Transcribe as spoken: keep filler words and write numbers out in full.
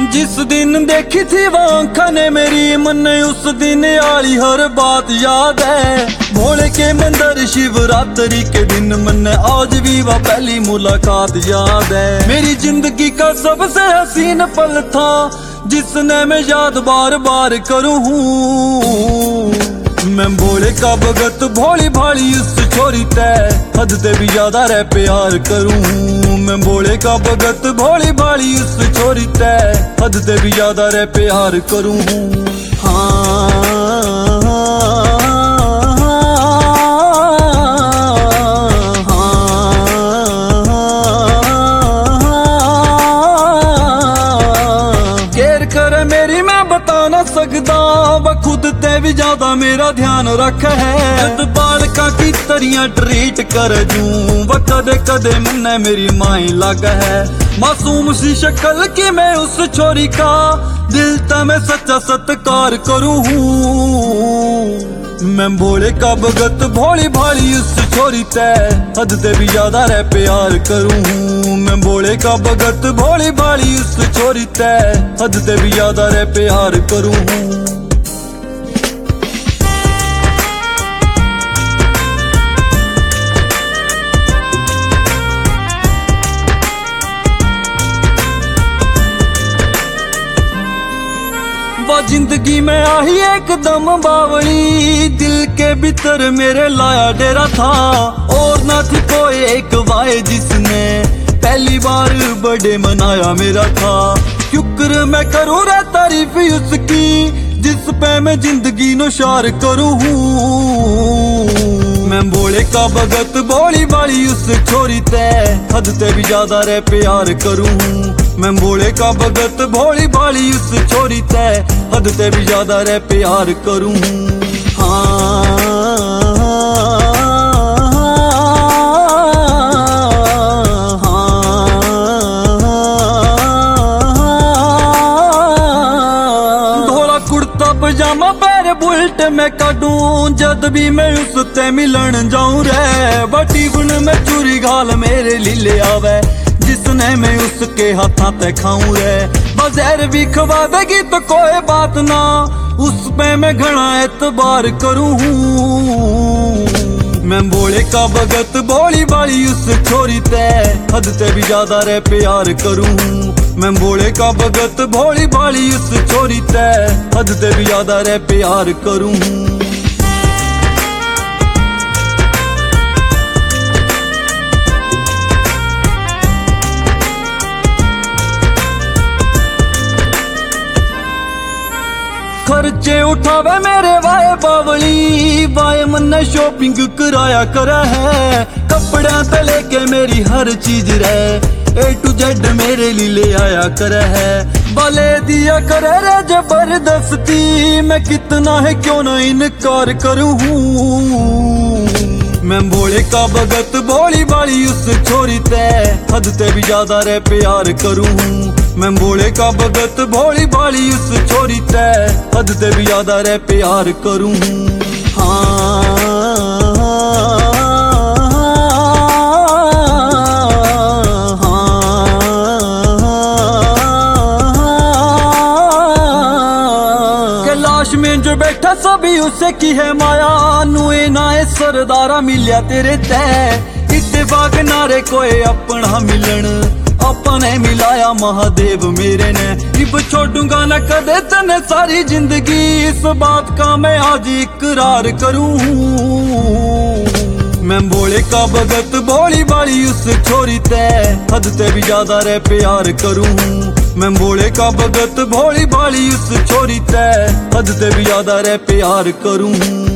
जिस दिन देखी थी वो आँखों ने मेरी, मन उस दिन आली हर बात याद है। भोले के मंदिर शिवरात्रि के दिन मन आज भी वह पहली मुलाकात याद है। मेरी जिंदगी का सबसे हसीन पल था जिसने मैं याद बार बार करूँ। मैं भोले का भगत भोली भाली उस छोरी तय हद से भी ज्यादा रह प्यार करूँ। मैं भोले का भगत भोली भाली उस छोरी तय हद से भी ज्यादा रह प्यार करूँ। हाँ सकदा खुद ते भी ज्यादा मेरा ध्यान रख है। बालका की तरियां ट्रीट कर जूं व कदे कदे मन्ने मेरी माई लग है। मासूम सी शक्ल की मैं उस छोरी का दिल ता मैं सच्चा सत्कार करूँ। मैं भोले का भगत भोली भाली उस छोरी तय हद से भी ज्यादा रह प्यार करूँ। मैं भोले का भगत भोली भाली उस छोरी तय हद से भी ज्यादा रह प्यार करूँ। जिंदगी में आई एकदम बावली, दिल के भीतर मेरे लाया डेरा था। और ना थी कोई एक वाय जिसने पहली बार बर्थडे मनाया मेरा था। शुक्र मैं करूँ रे तारीफ उसकी जिस पे मैं जिंदगी नुशार करूँ। मैं भोले का भगत भोली भाली उस छोरी तय हद से भी ज्यादा रह प्यार करूँ। मैं भोले का भगत भोली भाली उस छोरी तय हद से भी ज्यादा रह प्यार करूँ। हाँ धोला कुर्ता पजामा पैर बुलट में काटूं जद भी मैं उससे मिलन जाऊं रे। बटी बुन में चूरी घाल मेरे लीले आवे जिसने मैं उसके हाथा ते खाऊं रे। बजैर भी खवावेगी तो कोई बात ना उस पे मैं घना एतबार करूँ। मैं भोले का भगत भोली भाली उस छोरी तय हद से भी ज्यादा रह प्यार करूँ। मैं भोले का भगत भोली भाली उस छोरी तय हद से भी ज्यादा रह प्यार करूँ। खर्चे उठावे मेरे वाए बावली, वाए मन शॉपिंग कराया करा है। कपड़ा ते लेके मेरी हर चीज रहे ए टू जेड मेरे लिए ले आया करा है। भले दिया करे रे जबरदस्ती मैं कितना है क्यों ना इनकार करूँ। मैं भोले का भगत भोली भाली उस छोरी तय हद से भी ज्यादा रह प्यार करूँ। मैं भोले का भगत भोली भाली उस छोरी तय हद से भी ज्यादा रह प्यार करूँ। हाँ कैलाश में जो बैठा सभी उसे की है माया। नुए नाए सरदारा मिलिया तेरे तय इत्तेफाक नारे कोई अपना मिलन अपने मिलाया महादेव मेरे ने। इब छोड़ूंगा न कदे तने सारी जिंदगी इस बात का मैं आज इकरार करूँ। मैं भोले का भगत भोली भाली उस छोरी तय हद से भी ज्यादा रह प्यार करूँ। मैं भोले का भगत भोली भाली उस छोरी तय हद से भी ज्यादा रह प्यार करूँ।